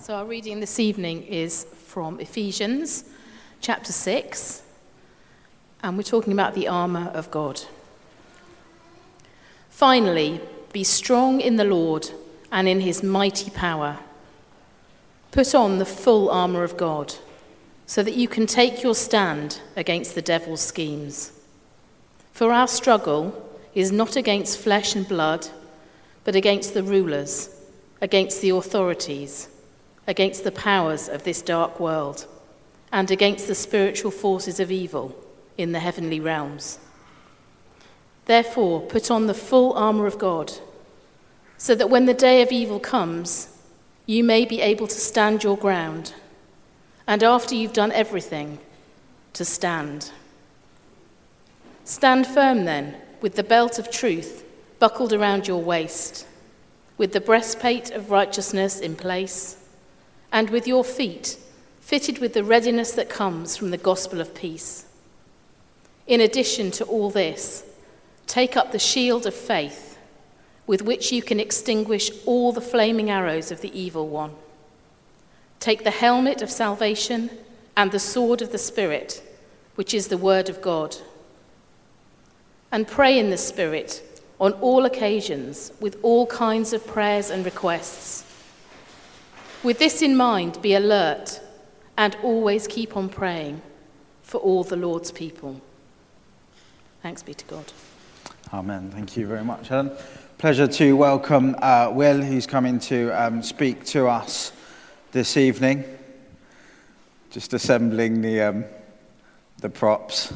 So our reading this evening is from Ephesians chapter 6, and we're talking about the armour of God. Finally, be strong in the Lord and in his mighty power. Put on the full armour of God, so that you can take your stand against the devil's schemes. For our struggle is not against flesh and blood, but against the rulers, against the authorities, against the powers of this dark world, and against the spiritual forces of evil in the heavenly realms. Therefore, put on the full armour of God, so that when the day of evil comes, you may be able to stand your ground, and after you've done everything, to stand. Stand firm then, with the belt of truth buckled around your waist, with the breastplate of righteousness in place, and with your feet fitted with the readiness that comes from the gospel of peace. In addition to all this, take up the shield of faith, with which you can extinguish all the flaming arrows of the evil one. Take the helmet of salvation and the sword of the Spirit, which is the word of God. And pray in the Spirit on all occasions with all kinds of prayers and requests. With this in mind, be alert and always keep on praying for all the Lord's people. Thanks be to God. Amen. Thank you very much, Helen. Pleasure to welcome Will, who's coming to speak to us this evening. Just assembling the props.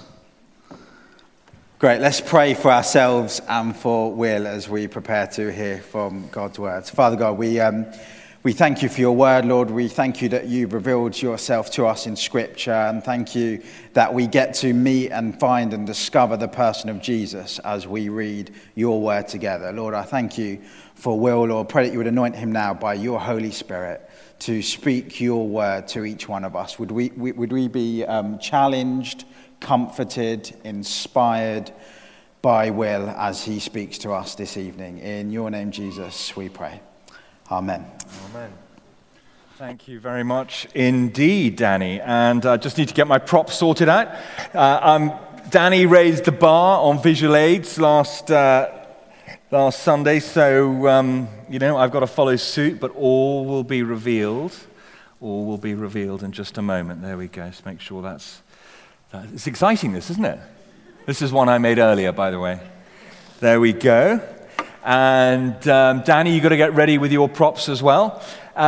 Great. Let's pray for ourselves and for Will as we prepare to hear from God's words. Father God, we thank you for your word, Lord. We thank you that you've revealed yourself to us in Scripture, and thank you that we get to meet and find and discover the person of Jesus as we read your word together. Lord, I thank you for Will, Lord. Pray that you would anoint him now by your Holy Spirit to speak your word to each one of us. Would we be challenged, comforted, inspired by Will as he speaks to us this evening? In your name, Jesus, we pray. Amen. Amen. Thank you very much indeed, Danny. And I just need to get my props sorted out. Danny raised the bar on visual aids last Sunday, so I've got to follow suit, but all will be revealed. All will be revealed in just a moment. There we go. Let's make sure it's exciting, this, isn't it? This is one I made earlier, by the way. There we go. And Danny, you've got to get ready with your props as well.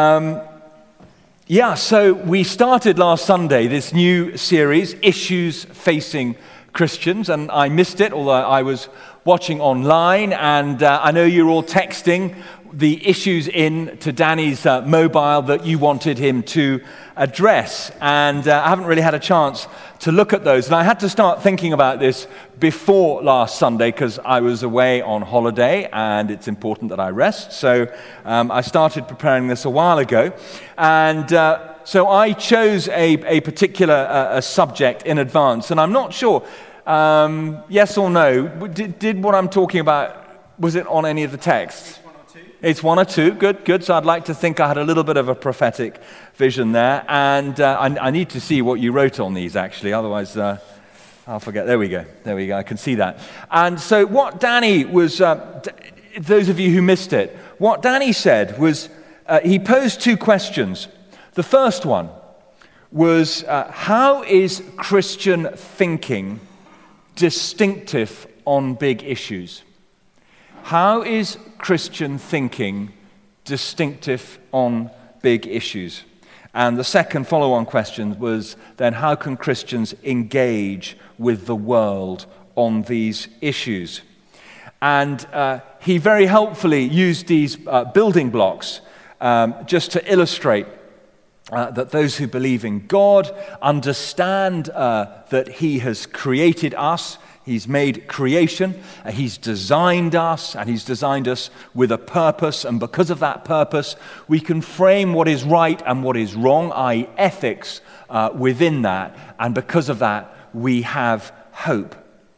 So we started last Sunday this new series, Issues Facing Christians, and I missed it, although I was watching online, and I know you're all texting the issues in to Danny's mobile that you wanted him to address, and I haven't really had a chance to look at those. And I had to start thinking about this before last Sunday because I was away on holiday and it's important that I rest. So I started preparing this a while ago. And so I chose a particular subject in advance. And I'm not sure, yes or no, did what I'm talking about, was it on any of the texts? It's one or two. Good. So I'd like to think I had a little bit of a prophetic vision there. And I need to see what you wrote on these, actually. Otherwise, I'll forget. There we go. I can see that. And so what Danny was, those of you who missed it, what Danny said was, he posed two questions. The first one was, how is Christian thinking distinctive on big issues? How is Christian thinking distinctive on big issues? And the second follow-on question was then, how can Christians engage with the world on these issues? And he very helpfully used these building blocks just to illustrate that those who believe in God understand that he has created us. He's made creation, he's designed us, and he's designed us with a purpose, and because of that purpose, we can frame what is right and what is wrong, i.e. ethics, within that, and because of that, we have hope.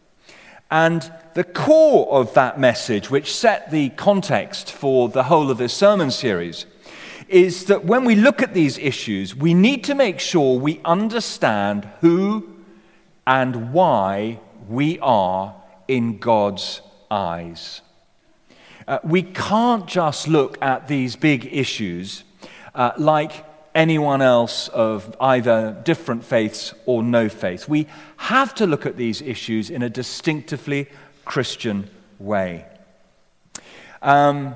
And the core of that message, which set the context for the whole of this sermon series, is that when we look at these issues, we need to make sure we understand who and why we are in God's eyes. We can't just look at these big issues like anyone else of either different faiths or no faith. We have to look at these issues in a distinctively Christian way. Some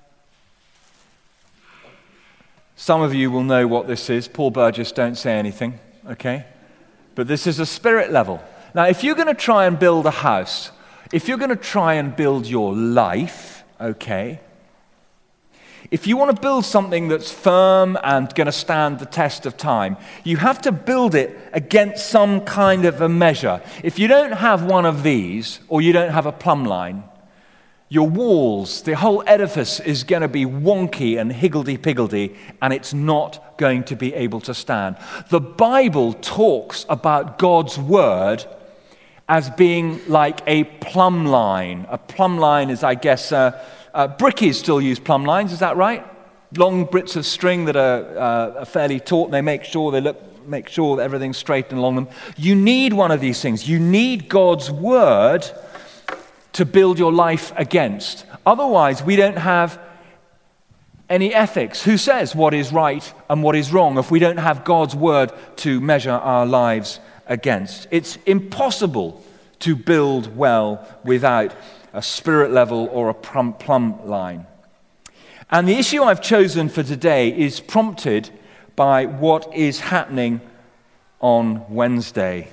of you will know what this is. Paul Burgess, don't say anything, okay? But this is a spirit level. Now, if you're going to try and build a house, if you're going to try and build your life, okay, if you want to build something that's firm and going to stand the test of time, you have to build it against some kind of a measure. If you don't have one of these, or you don't have a plumb line, your walls, the whole edifice is going to be wonky and higgledy-piggledy, and it's not going to be able to stand. The Bible talks about God's word as being like a plumb line. A plumb line is, I guess, brickies still use plumb lines, is that right? Long bits of string that are fairly taut, and they make sure that everything's straight along them. You need one of these things. You need God's word to build your life against. Otherwise, we don't have any ethics. Who says what is right and what is wrong if we don't have God's word to measure our lives against? It's impossible to build well without a spirit level or a plumb line. And the issue I've chosen for today is prompted by what is happening on Wednesday.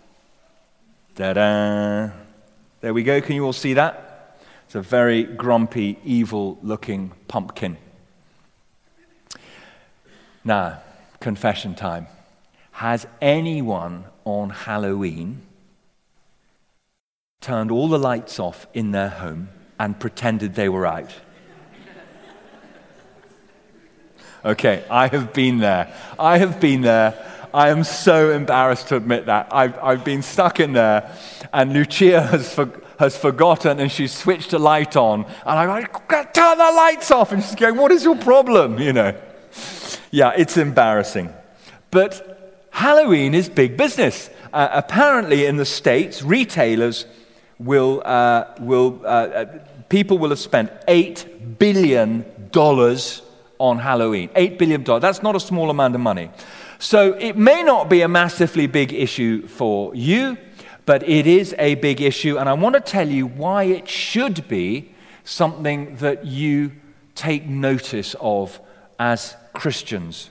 Ta-da! There we go. Can you all see that? It's a very grumpy, evil-looking pumpkin. Now, confession time. Has anyone on Halloween turned all the lights off in their home and pretended they were out? Okay, I have been there. I I am so embarrassed to admit that. I've been stuck in there, and Lucia has forgotten, and she's switched a light on, and I'm like, turn the lights off, and she's going, what is your problem, you know? Yeah, it's embarrassing. But Halloween is big business. Apparently in the States, retailers people will have spent $8 billion on Halloween. $8 billion. That's not a small amount of money. So it may not be a massively big issue for you, but it is a big issue, and I want to tell you why it should be something that you take notice of as Christians.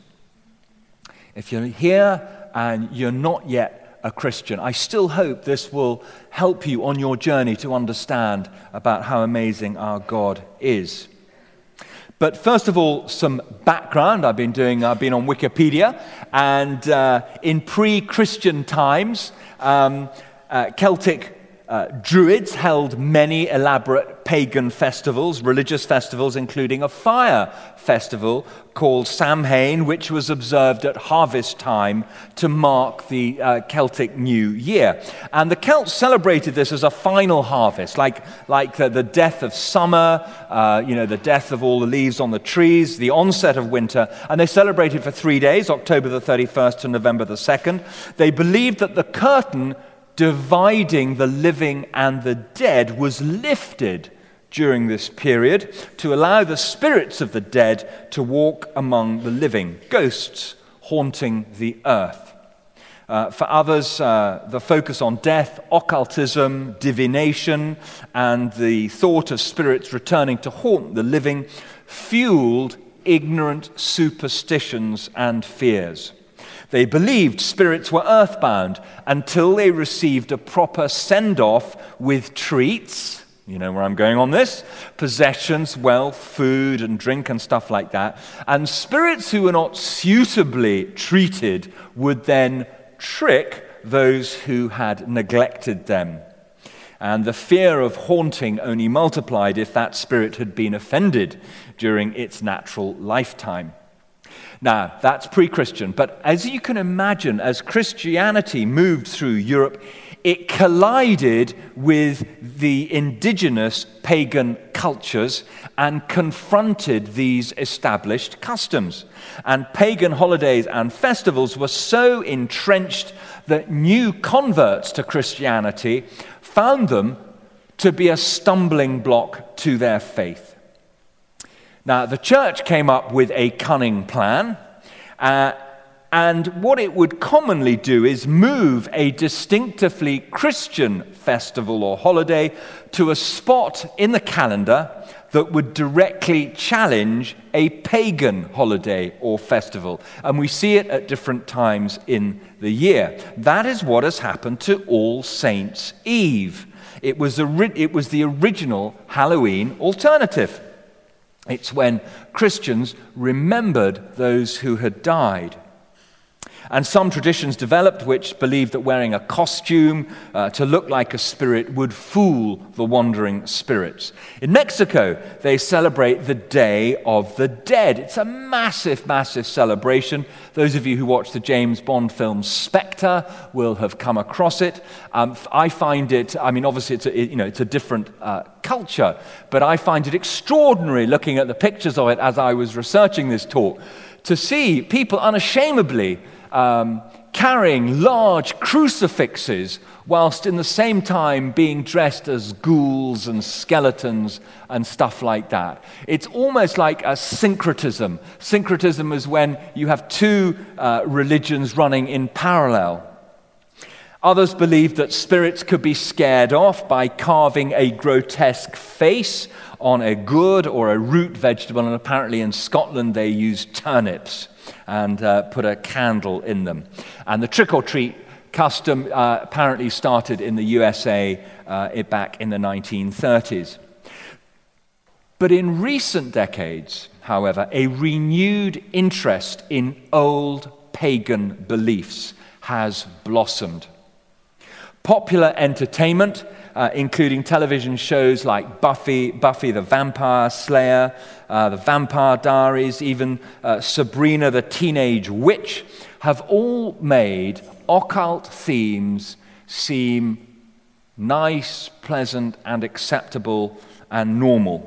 If you're here and you're not yet a Christian, I still hope this will help you on your journey to understand about how amazing our God is. But first of all, some background. I've been on Wikipedia, and in pre-Christian times, Celtic Druids held many elaborate pagan festivals, religious festivals, including a fire festival called Samhain, which was observed at harvest time to mark the Celtic New Year. And the Celts celebrated this as a final harvest, like the death of summer, the death of all the leaves on the trees, the onset of winter. And they celebrated for 3 days, October the 31st to November the 2nd. They believed that the curtain dividing the living and the dead was lifted during this period to allow the spirits of the dead to walk among the living, ghosts haunting the earth. For others, the focus on death, occultism, divination, and the thought of spirits returning to haunt the living fueled ignorant superstitions and fears. They believed spirits were earthbound until they received a proper send-off with treats. You know where I'm going on this? Possessions, wealth, food and drink and stuff like that. And spirits who were not suitably treated would then trick those who had neglected them. And the fear of haunting only multiplied if that spirit had been offended during its natural lifetime. Now, that's pre-Christian, but as you can imagine, as Christianity moved through Europe, it collided with the indigenous pagan cultures and confronted these established customs. And pagan holidays and festivals were so entrenched that new converts to Christianity found them to be a stumbling block to their faith. Now, the church came up with a cunning plan, and what it would commonly do is move a distinctively Christian festival or holiday to a spot in the calendar that would directly challenge a pagan holiday or festival. And we see it at different times in the year. That is what has happened to All Saints' Eve. It was the original Halloween alternative. It's when Christians remembered those who had died. And some traditions developed which believed that wearing a costume to look like a spirit would fool the wandering spirits. In Mexico, they celebrate the Day of the Dead. It's a massive, massive celebration. Those of you who watch the James Bond film Spectre will have come across it. I find it, obviously it's a different culture, but I find it extraordinary looking at the pictures of it as I was researching this talk, to see people unashamedly carrying large crucifixes whilst in the same time being dressed as ghouls and skeletons and stuff like that. It's almost like a syncretism. Syncretism is when you have two religions running in parallel. Others believed that spirits could be scared off by carving a grotesque face on a gourd or a root vegetable, and apparently in Scotland they used turnips and put a candle in them. And the trick-or-treat custom apparently started in the USA back in the 1930s. But in recent decades, however, a renewed interest in old pagan beliefs has blossomed. Popular entertainment, including television shows like Buffy the Vampire Slayer, The Vampire Diaries, even Sabrina the Teenage Witch, have all made occult themes seem nice, pleasant, and acceptable and normal.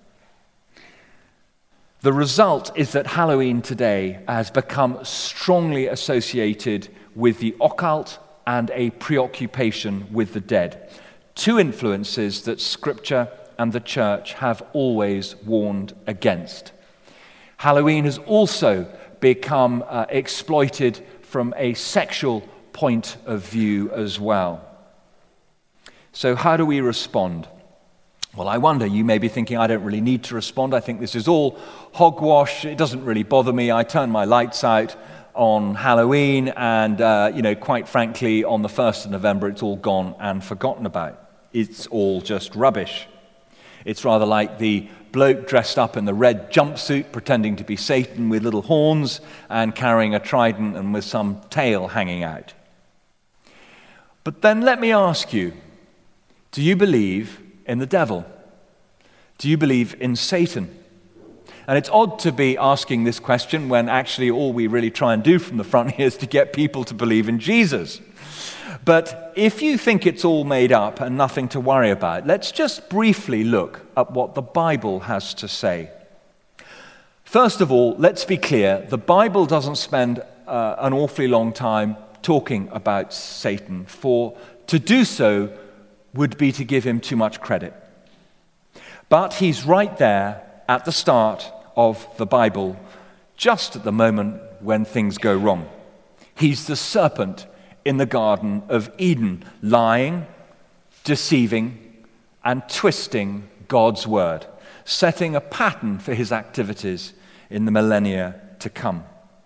The result is that Halloween today has become strongly associated with the occult and a preoccupation with the dead. Two influences that Scripture and the Church have always warned against. Halloween has also become exploited from a sexual point of view as well. So how do we respond? Well, I wonder, you may be thinking, I don't really need to respond. I think this is all hogwash. It doesn't really bother me. I turn my lights out on Halloween, and quite frankly, on the 1st of November, it's all gone and forgotten about. It's all just rubbish. It's rather like the bloke dressed up in the red jumpsuit, pretending to be Satan with little horns and carrying a trident and with some tail hanging out. But then let me ask you, do you believe in the devil? Do you believe in Satan? And it's odd to be asking this question when actually all we really try and do from the front here is to get people to believe in Jesus. But if you think it's all made up and nothing to worry about, let's just briefly look at what the Bible has to say. First of all, let's be clear, the Bible doesn't spend an awfully long time talking about Satan, for to do so would be to give him too much credit. But he's right there at the start of the Bible, just at the moment when things go wrong. He's the serpent in the Garden of Eden, lying, deceiving, and twisting God's word, setting a pattern for his activities in the millennia to come.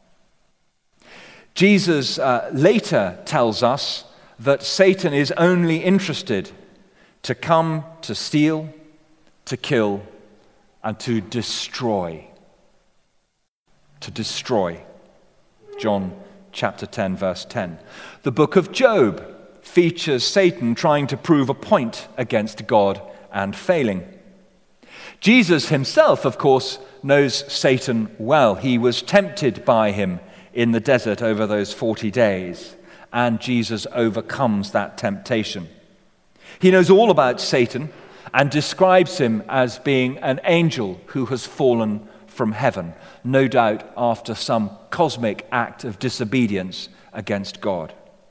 Jesus later tells us that Satan is only interested to come to steal, to kill, and to destroy. To destroy. John chapter 10, verse 10. The book of Job features Satan trying to prove a point against God and failing. Jesus himself, of course, knows Satan well. He was tempted by him in the desert over those 40 days, and Jesus overcomes that temptation. He knows all about Satan and describes him as being an angel who has fallen from heaven, no doubt after some cosmic act of disobedience against God.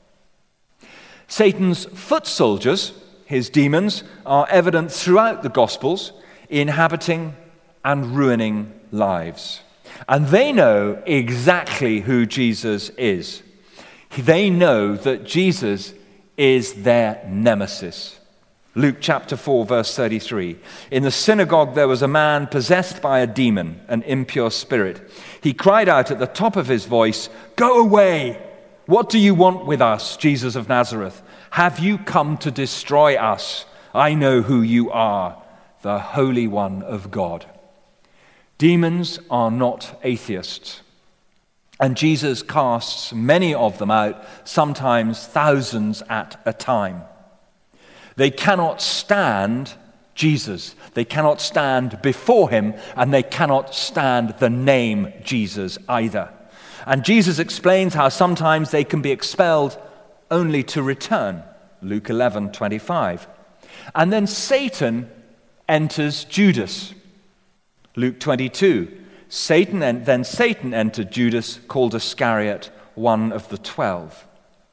Satan's foot soldiers, his demons, are evident throughout the Gospels, inhabiting and ruining lives. And they know exactly who Jesus is. They know that Jesus is their nemesis. Luke chapter 4, verse 33. In the synagogue there was a man possessed by a demon, an impure spirit. He cried out at the top of his voice, "Go away! What do you want with us, Jesus of Nazareth? Have you come to destroy us? I know who you are, the Holy One of God." Demons are not atheists. And Jesus casts many of them out, sometimes thousands at a time. They cannot stand Jesus. They cannot stand before him, and they cannot stand the name Jesus either. And Jesus explains how sometimes they can be expelled only to return. Luke 11:25. And then Satan enters Judas. Luke 22. Satan entered Judas, called Iscariot, one of the 12.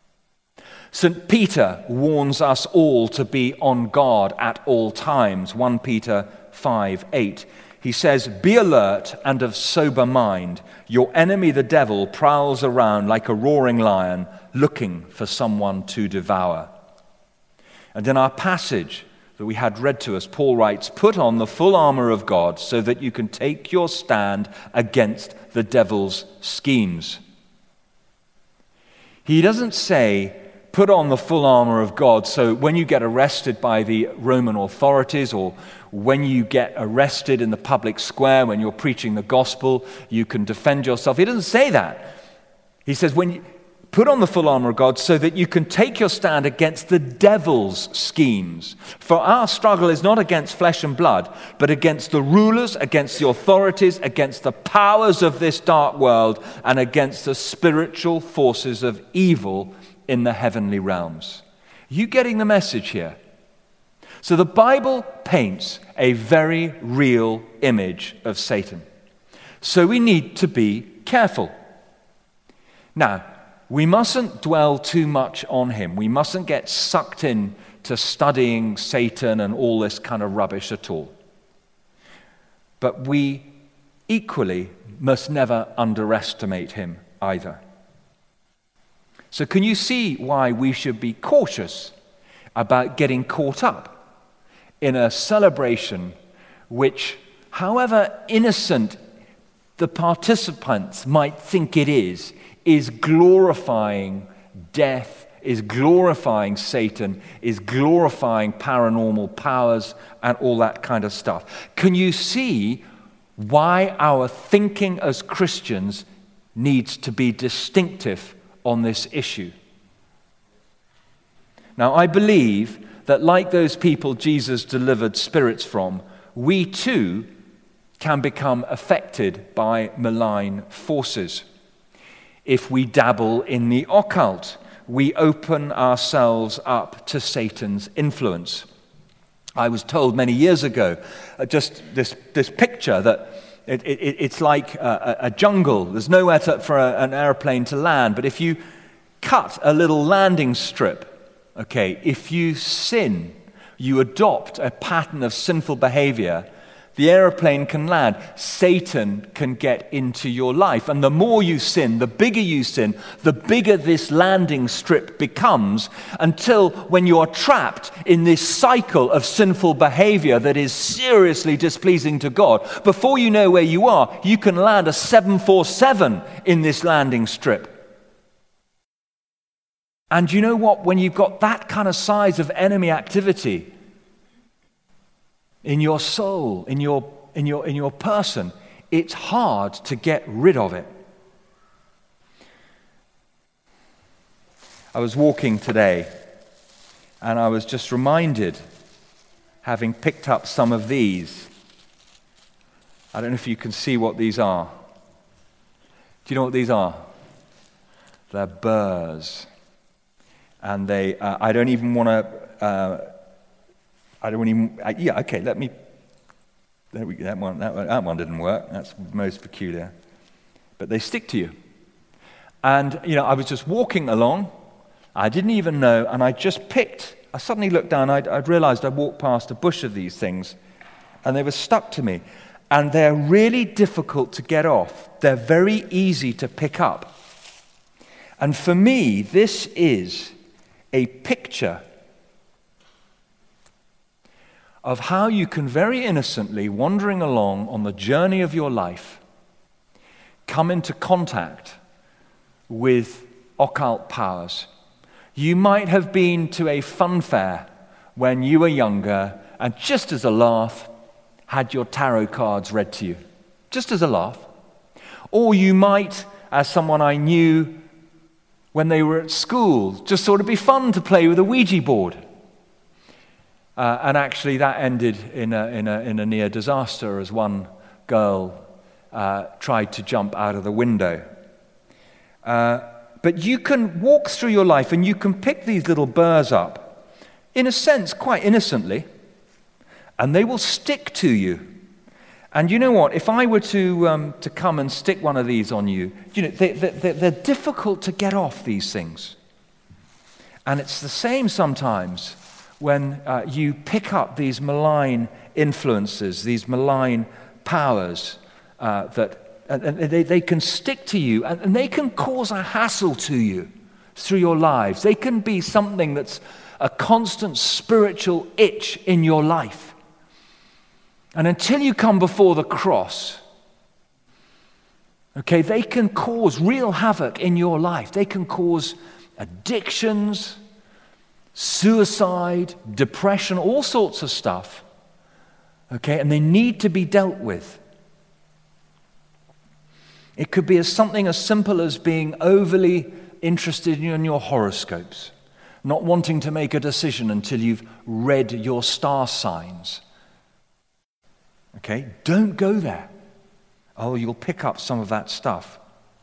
St. Peter warns us all to be on guard at all times. 1 Peter 5:8. He says, "Be alert and of sober mind. Your enemy, the devil, prowls around like a roaring lion, looking for someone to devour." And in our passage that we had read to us, Paul writes, "Put on the full armor of God so that you can take your stand against the devil's schemes." He doesn't say, put on the full armor of God so when you get arrested by the Roman authorities, or when you get arrested in the public square when you're preaching the gospel, you can defend yourself. He doesn't say that. He says, when you put on the full armor of God so that you can take your stand against the devil's schemes. For our struggle is not against flesh and blood, but against the rulers, against the authorities, against the powers of this dark world, and against the spiritual forces of evil in the heavenly realms. Are you getting the message here? So the Bible paints a very real image of Satan. So we need to be careful. Now, we mustn't dwell too much on him. We mustn't get sucked in to studying Satan and all this kind of rubbish at all. But we equally must never underestimate him either. So can you see why we should be cautious about getting caught up in a celebration which, however innocent the participants might think it is glorifying death, is glorifying Satan, is glorifying paranormal powers and all that kind of stuff? Can you see why our thinking as Christians needs to be distinctive on this issue? Now, I believe that like those people Jesus delivered spirits from, we too can become affected by malign forces. If we dabble in the occult, we open ourselves up to Satan's influence. I was told many years ago, just this picture that it's like a jungle. There's nowhere for an airplane to land. But if you cut a little landing strip, if you sin, you adopt a pattern of sinful behavior, the airplane can land. Satan can get into your life. And the more you sin, the bigger this landing strip becomes, until when you are trapped in this cycle of sinful behavior that is seriously displeasing to God, before you know where you are, you can land a 747 in this landing strip. And you know what? When you've got that kind of size of enemy activity in your soul, in your person, it's hard to get rid of it. I was walking today, and I was just reminded, having picked up some of these, I don't know if you can see what these are. Do you know what these are? They're burrs. And they, I don't even want to, let me, there we go, that one didn't work. That's most peculiar. But they stick to you. And, I was just walking along. I didn't even know, and I suddenly looked down, I'd realized I'd walked past a bush of these things, and they were stuck to me. And they're really difficult to get off. They're very easy to pick up. And for me, this is a picture of how you can very innocently, wandering along on the journey of your life, come into contact with occult powers. You might have been to a fun fair when you were younger, and just as a laugh, had your tarot cards read to you, just as a laugh. Or you might, as someone I knew when they were at school, just thought it'd be fun to play with a Ouija board. And actually that ended in a near disaster as one girl tried to jump out of the window. But you can walk through your life and you can pick these little burrs up, in a sense, quite innocently, and they will stick to you. And you know what? If I were to come and stick one of these on you, they're difficult to get off, these things. And it's the same sometimes when you pick up these malign influences, these malign powers that they can stick to you, and they can cause a hassle to you through your lives. They can be something that's a constant spiritual itch in your life. And until you come before the cross, okay, they can cause real havoc in your life. They can cause addictions, suicide, depression, all sorts of stuff. Okay, and they need to be dealt with. It could be something as simple as being overly interested in your horoscopes, not wanting to make a decision until you've read your star signs. Okay, don't go there. Oh, you'll pick up some of that stuff.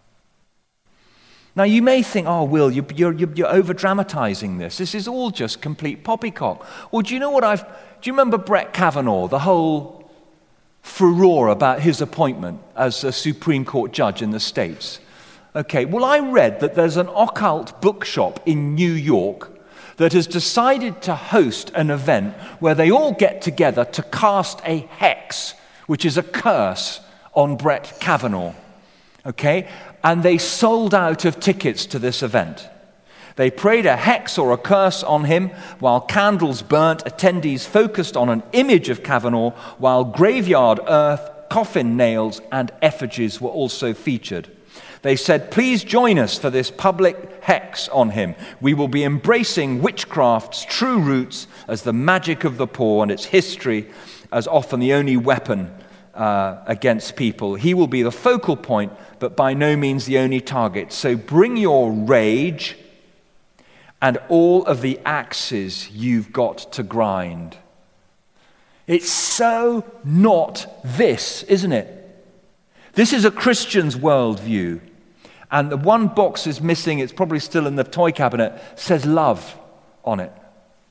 Now, you may think, oh, Will, you're over-dramatizing this. This is all just complete poppycock. Well, do you know what do you remember Brett Kavanaugh, the whole furore about his appointment as a Supreme Court judge in the States? Okay, well, I read that there's an occult bookshop in New York that has decided to host an event where they all get together to cast a hex, which is a curse on Brett Kavanaugh. Okay? And they sold out of tickets to this event. They prayed a hex or a curse on him while candles burnt. Attendees focused on an image of Kavanaugh while graveyard earth, coffin nails, and effigies were also featured. They said, please join us for this public hex on him. We will be embracing witchcraft's true roots as the magic of the poor and its history as often the only weapon against people. He will be the focal point, but by no means the only target. So bring your rage and all of the axes you've got to grind. It's so not this, isn't it? This is a Christian's worldview. And the one box is missing, it's probably still in the toy cabinet, says love on it.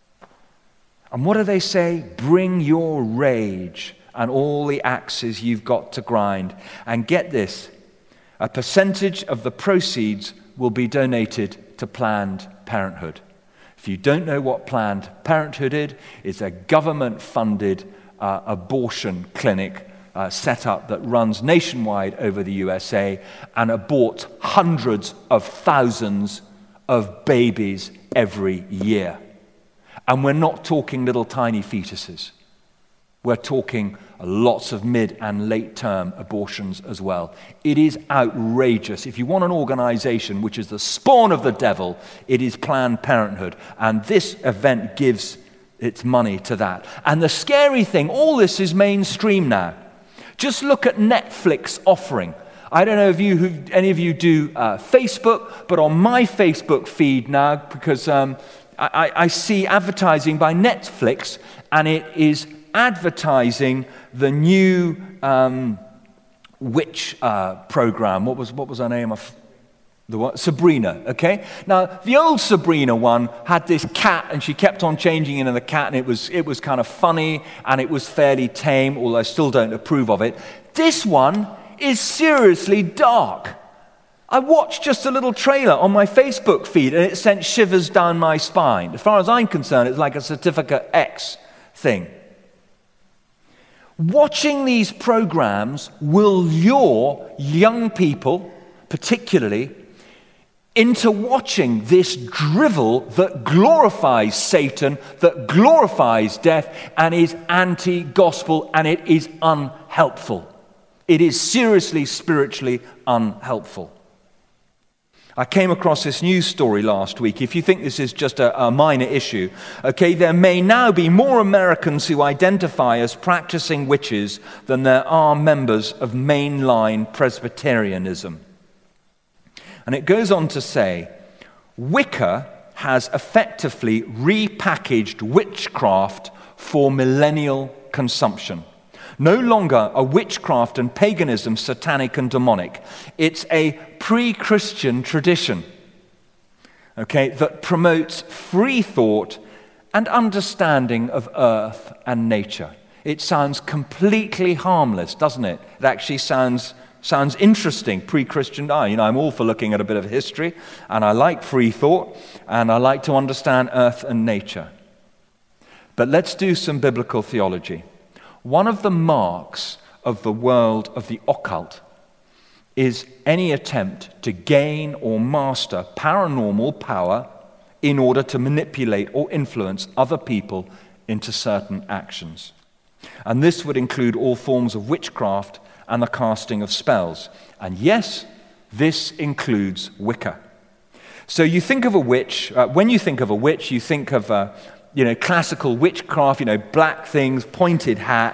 And what do they say? Bring your rage and all the axes you've got to grind. And get this, a percentage of the proceeds will be donated to Planned Parenthood. If you don't know what Planned Parenthood is, it's a government-funded abortion clinic set up that runs nationwide over the USA and abort hundreds of thousands of babies every year. And we're not talking little tiny fetuses. We're talking lots of mid and late term abortions as well. It is outrageous. If you want an organization which is the spawn of the devil, it is Planned Parenthood. And this event gives its money to that. And the scary thing, all this is mainstream now. Just look at Netflix offering. I don't know if any of you do Facebook, but on my Facebook feed now, because I see advertising by Netflix, and it is advertising the new witch program. What was her name? Sabrina, okay? Now, the old Sabrina one had this cat, and she kept on changing into the cat, and it was kind of funny, and it was fairly tame, although I still don't approve of it. This one is seriously dark. I watched just a little trailer on my Facebook feed, and it sent shivers down my spine. As far as I'm concerned, it's like a Certificate X thing. Watching these programs will lure young people, particularly, into watching this drivel that glorifies Satan, that glorifies death, and is anti-gospel, and it is unhelpful. It is seriously, spiritually unhelpful. I came across this news story last week. If you think this is just a minor issue, okay, there may now be more Americans who identify as practicing witches than there are members of mainline Presbyterianism. And it goes on to say, Wicca has effectively repackaged witchcraft for millennial consumption. No longer are witchcraft and paganism satanic and demonic. It's a pre-Christian tradition, okay, that promotes free thought and understanding of earth and nature. It sounds completely harmless, doesn't it? It actually sounds interesting, pre-Christian. I'm all for looking at a bit of history, and I like free thought, and I like to understand earth and nature. But let's do some biblical theology. One of the marks of the world of the occult is any attempt to gain or master paranormal power in order to manipulate or influence other people into certain actions. And this would include all forms of witchcraft and the casting of spells. And yes, this includes Wicca. So you think of a witch, when you think of a witch, you think of classical witchcraft, black things, pointed hat,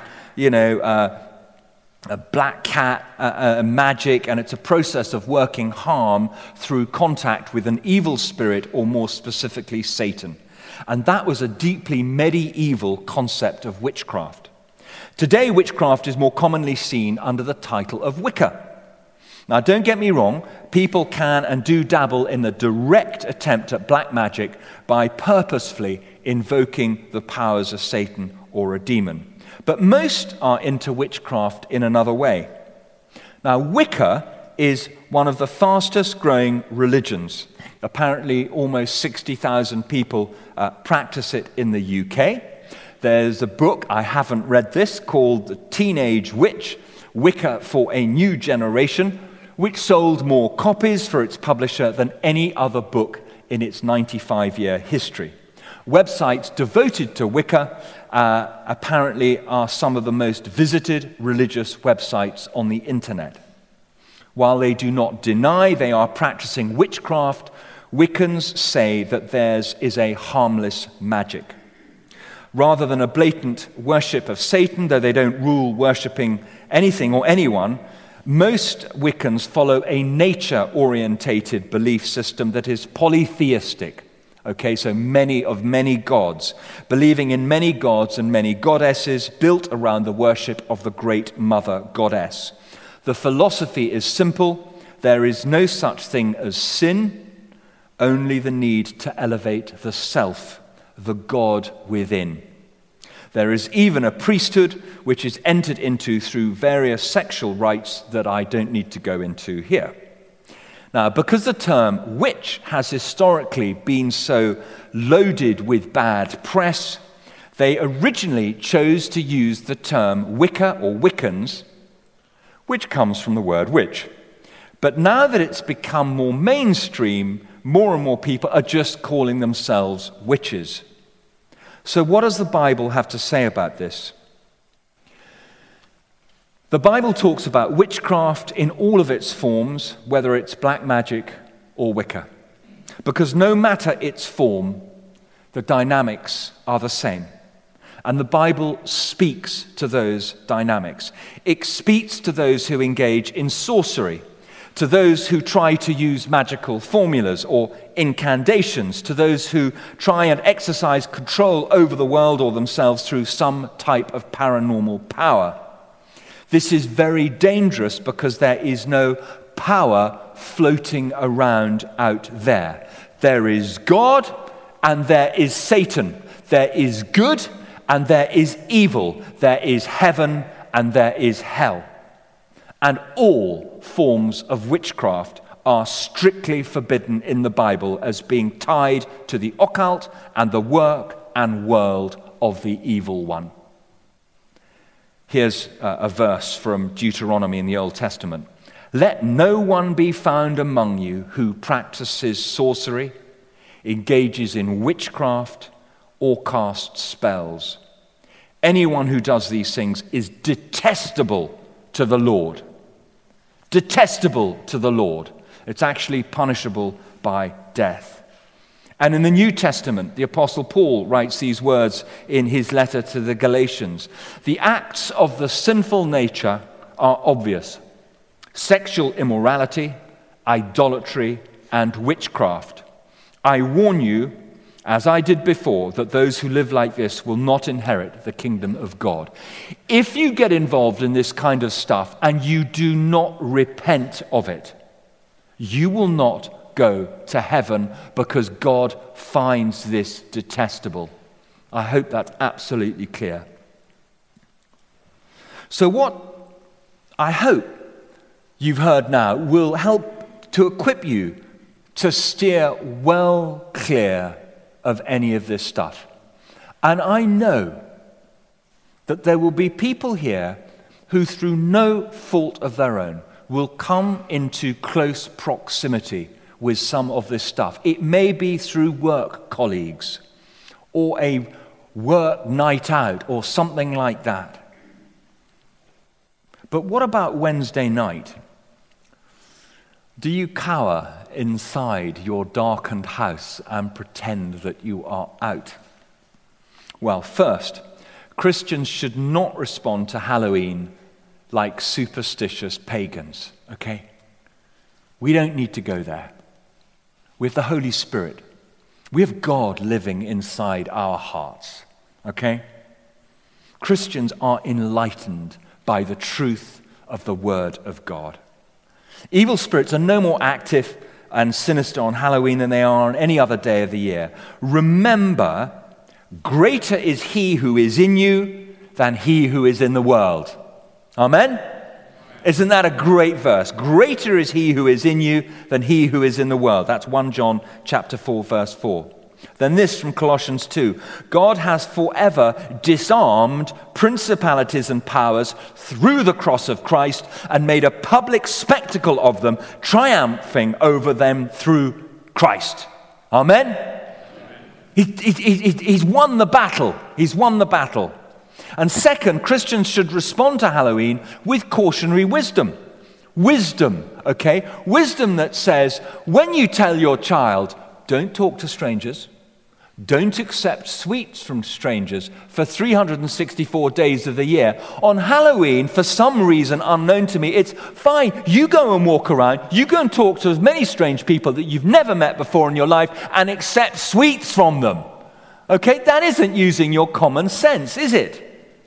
a black cat, magic, and it's a process of working harm through contact with an evil spirit, or more specifically, Satan. And that was a deeply medieval concept of witchcraft. Today, witchcraft is more commonly seen under the title of Wicca. Now, don't get me wrong, people can and do dabble in the direct attempt at black magic by purposefully invoking the powers of Satan or a demon. But most are into witchcraft in another way. Now, Wicca is one of the fastest growing religions. Apparently, almost 60,000 people practice it in the UK. There's a book, I haven't read this, called The Teenage Witch, Wicca for a New Generation, which sold more copies for its publisher than any other book in its 95-year history. Websites devoted to Wicca apparently are some of the most visited religious websites on the internet. While they do not deny they are practicing witchcraft, Wiccans say that theirs is a harmless magic. Rather than a blatant worship of Satan, though they don't rule worshipping anything or anyone, most Wiccans follow a nature-orientated belief system that is polytheistic. Okay, so many gods, believing in many gods and many goddesses built around the worship of the great mother goddess. The philosophy is simple. There is no such thing as sin, only the need to elevate the self, the God within. There is even a priesthood which is entered into through various sexual rites that I don't need to go into here. Now, because the term witch has historically been so loaded with bad press, they originally chose to use the term Wicca or Wiccans, which comes from the word witch. But now that it's become more mainstream, more and more people are just calling themselves witches. So what does the Bible have to say about this? The Bible talks about witchcraft in all of its forms, whether it's black magic or Wicca. Because no matter its form, the dynamics are the same. And the Bible speaks to those dynamics. It speaks to those who engage in sorcery, to those who try to use magical formulas or incantations, to those who try and exercise control over the world or themselves through some type of paranormal power. This is very dangerous because there is no power floating around out there. There is God and there is Satan. There is good and there is evil. There is heaven and there is hell. And all forms of witchcraft are strictly forbidden in the Bible as being tied to the occult and the work and world of the evil one. Here's a verse from Deuteronomy in the Old Testament. Let no one be found among you who practices sorcery, engages in witchcraft, or casts spells. Anyone who does these things is detestable to the Lord. Detestable to the Lord. It's actually punishable by death. And in the New Testament, the Apostle Paul writes these words in his letter to the Galatians. The acts of the sinful nature are obvious. Sexual immorality, idolatry, and witchcraft. I warn you, as I did before, that those who live like this will not inherit the kingdom of God. If you get involved in this kind of stuff and you do not repent of it, you will not go to heaven because God finds this detestable. I hope that's absolutely clear. So what I hope you've heard now will help to equip you to steer well clear of any of this stuff. And I know that there will be people here who, through no fault of their own, will come into close proximity with some of this stuff. It may be through work colleagues or a work night out or something like that. But what about Wednesday night? Do you cower inside your darkened house and pretend that you are out? Well, first, Christians should not respond to Halloween like superstitious pagans, okay? We don't need to go there. We have the Holy Spirit. We have God living inside our hearts, okay? Christians are enlightened by the truth of the Word of God. Evil spirits are no more active and sinister on Halloween than they are on any other day of the year. Remember, greater is he who is in you than he who is in the world. Amen? Isn't that a great verse? Greater is he who is in you than he who is in the world. That's 1 John chapter 4, verse 4. Then this from Colossians 2. God has forever disarmed principalities and powers through the cross of Christ and made a public spectacle of them, triumphing over them through Christ. Amen? He's won the battle. He's won the battle. And second, Christians should respond to Halloween with cautionary wisdom. Wisdom, okay? Wisdom that says, when you tell your child, don't talk to strangers, don't accept sweets from strangers for 364 days of the year. On Halloween, for some reason unknown to me, it's fine. You go and walk around. You go and talk to as many strange people that you've never met before in your life and accept sweets from them. Okay, that isn't using your common sense, is it?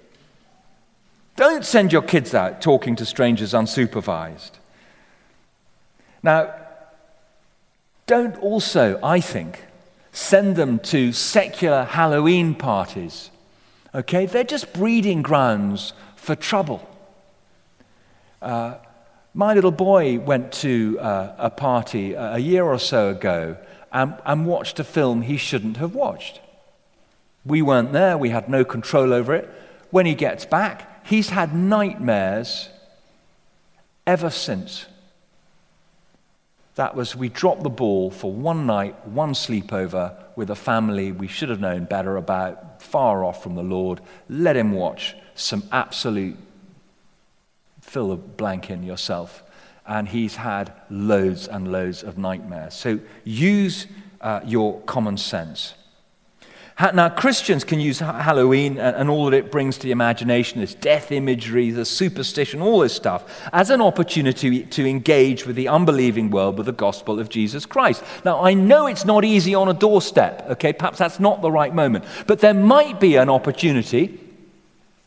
Don't send your kids out talking to strangers unsupervised. Now, don't also, I think, send them to secular Halloween parties. Okay? They're just breeding grounds for trouble. My little boy went to a party a year or so ago and watched a film he shouldn't have watched. We weren't there. We had no control over it. When he gets back, he's had nightmares ever since. That was, we dropped the ball for one night, one sleepover with a family we should have known better about, far off from the Lord. Let him watch some absolute, fill the blank in yourself. And he's had loads and loads of nightmares. So use your common sense. Now, Christians can use Halloween and all that it brings to the imagination, this death imagery, the superstition, all this stuff, as an opportunity to engage with the unbelieving world with the gospel of Jesus Christ. Now, I know it's not easy on a doorstep, okay? Perhaps that's not the right moment. But there might be an opportunity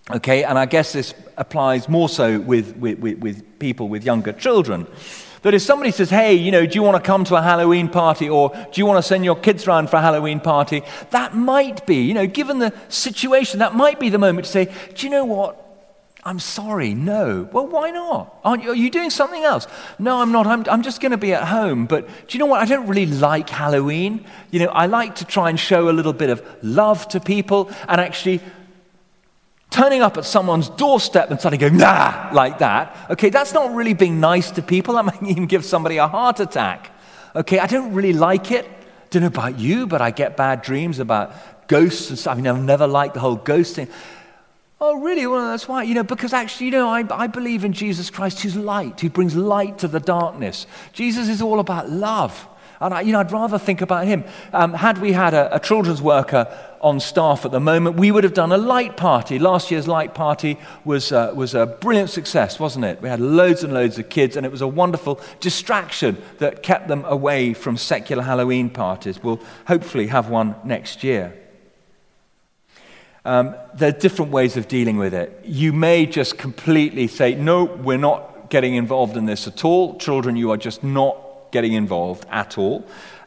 Okay, and I guess this applies more so with people with younger children. That if somebody says, hey, do you want to come to a Halloween party, or do you want to send your kids around for a Halloween party? That might be, given the situation, that might be the moment to say, do you know what? I'm sorry, no. Well, why not? Are you doing something else? No, I'm not. I'm just going to be at home. But do you know what? I don't really like Halloween. I like to try and show a little bit of love to people, and actually turning up at someone's doorstep and suddenly going, nah, like that. Okay, that's not really being nice to people. That might even give somebody a heart attack. Okay, I don't really like it. Don't know about you, but I get bad dreams about ghosts and stuff. I've never liked the whole ghost thing. Oh, really? Well, that's why. Because actually, I believe in Jesus Christ, who's light, who brings light to the darkness. Jesus is all about love. And I'd rather think about him. Had we had a children's worker on staff at the moment, we would have done a light party. Last year's light party was a brilliant success, wasn't it? We had loads and loads of kids, and it was a wonderful distraction that kept them away from secular Halloween parties. We'll hopefully have one next year. There are different ways of dealing with it. You may just completely say, no, we're not getting involved in this at all. Children, you are just not getting involved at all.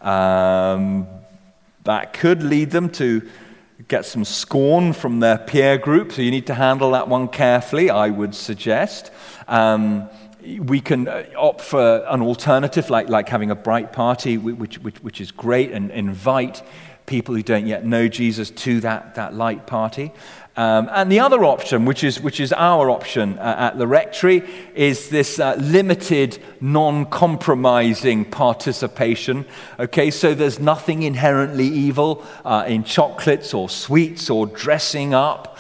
That could lead them to get some scorn from their peer group, so you need to handle that one carefully, I would suggest. We can opt for an alternative, like having a bright party, which is great, and invite people who don't yet know Jesus to that light party. And the other option, which is our option at the rectory, is this limited, non-compromising participation. Okay, so there's nothing inherently evil in chocolates or sweets or dressing up.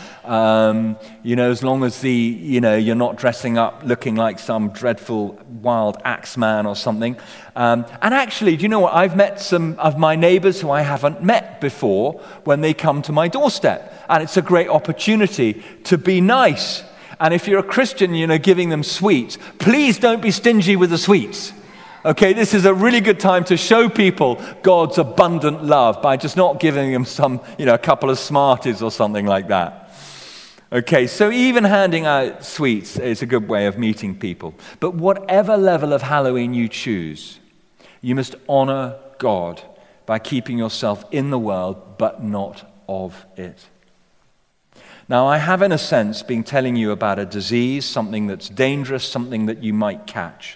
As long as you're not dressing up looking like some dreadful wild axe man or something. And actually, do you know what? I've met some of my neighbors who I haven't met before when they come to my doorstep. And it's a great opportunity to be nice. And if you're a Christian, giving them sweets, please don't be stingy with the sweets. Okay, this is a really good time to show people God's abundant love by just not giving them some, a couple of Smarties or something like that. Okay, so even handing out sweets is a good way of meeting people. But whatever level of Halloween you choose, you must honor God by keeping yourself in the world, but not of it. Now, I have, in a sense, been telling you about a disease, something that's dangerous, something that you might catch.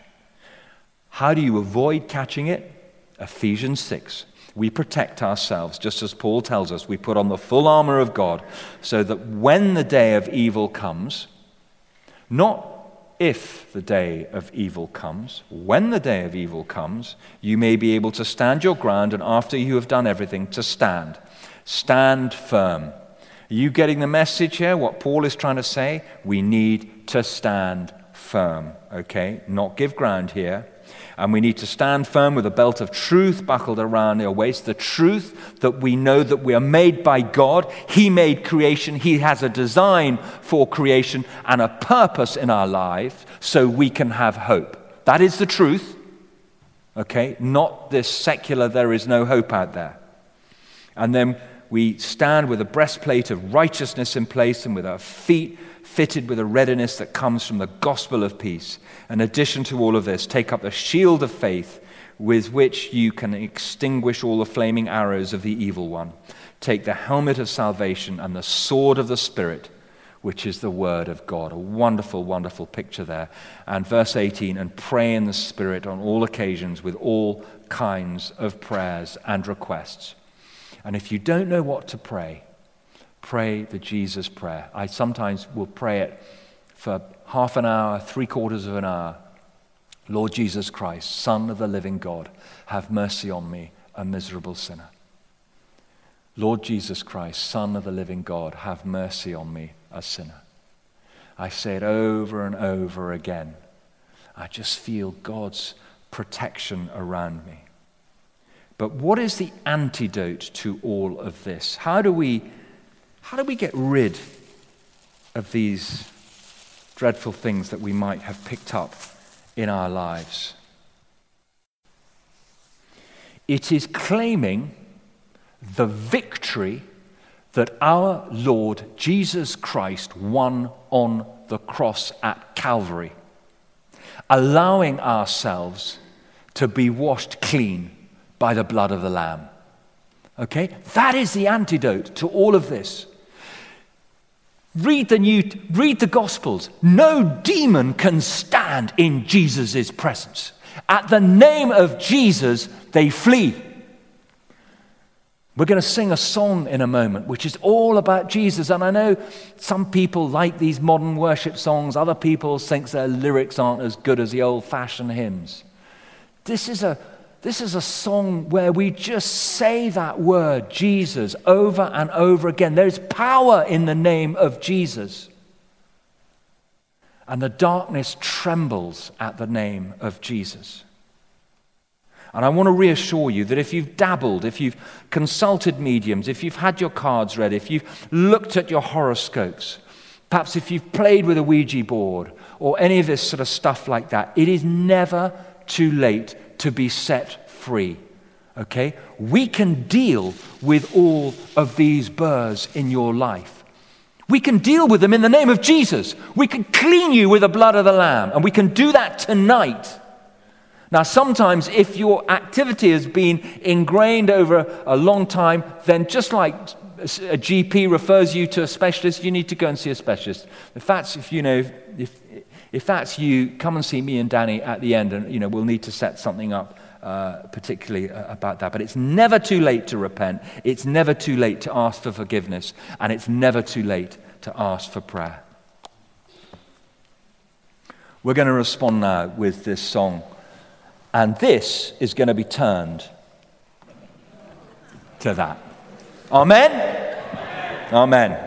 How do you avoid catching it? Ephesians 6. We protect ourselves, just as Paul tells us. We put on the full armor of God so that when the day of evil comes, not if the day of evil comes, when the day of evil comes, you may be able to stand your ground, and after you have done everything, to stand. Stand firm. Are you getting the message here? What Paul is trying to say? We need to stand firm, okay? Not give ground here. And we need to stand firm with a belt of truth buckled around our waist. The truth that we know that we are made by God. He made creation. He has a design for creation and a purpose in our lives so we can have hope. That is the truth, okay? Not this secular, there is no hope out there. And then we stand with a breastplate of righteousness in place and with our feet fitted with a readiness that comes from the gospel of peace. In addition to all of this, take up the shield of faith with which you can extinguish all the flaming arrows of the evil one. Take the helmet of salvation and the sword of the Spirit, which is the word of God. A wonderful, wonderful picture there. And verse 18, and pray in the Spirit on all occasions with all kinds of prayers and requests. And if you don't know what to pray, pray the Jesus prayer. I sometimes will pray it for half an hour, 3/4 of an hour. Lord Jesus Christ, Son of the living God, have mercy on me, a miserable sinner. Lord Jesus Christ, Son of the living God, have mercy on me, a sinner. I say it over and over again. I just feel God's protection around me. But what is the antidote to all of this? How do we get rid of these dreadful things that we might have picked up in our lives? It is claiming the victory that our Lord Jesus Christ won on the cross at Calvary, allowing ourselves to be washed clean by the blood of the Lamb. Okay? That is the antidote to all of this. Read the Gospels. No demon can stand in Jesus' presence. At the name of Jesus, they flee. We're going to sing a song in a moment, which is all about Jesus. And I know some people like these modern worship songs. Other people think their lyrics aren't as good as the old-fashioned hymns. This is a song where we just say that word, Jesus, over and over again. There's power in the name of Jesus. And the darkness trembles at the name of Jesus. And I want to reassure you that if you've dabbled, if you've consulted mediums, if you've had your cards read, if you've looked at your horoscopes, perhaps if you've played with a Ouija board or any of this sort of stuff like that, it is never too late to be set free. Okay? We can deal with all of these burrs in your life. We can deal with them in the name of Jesus. We can clean you with the blood of the Lamb, and we can do that tonight. Now, sometimes if your activity has been ingrained over a long time, then just like a GP refers you to a specialist, you need to go and see a specialist. If that's you, come and see me and Danny at the end, and we'll need to set something up particularly about that. But it's never too late to repent. It's never too late to ask for forgiveness, and it's never too late to ask for prayer. We're going to respond now with this song. And this is going to be turned to that. Amen? Amen.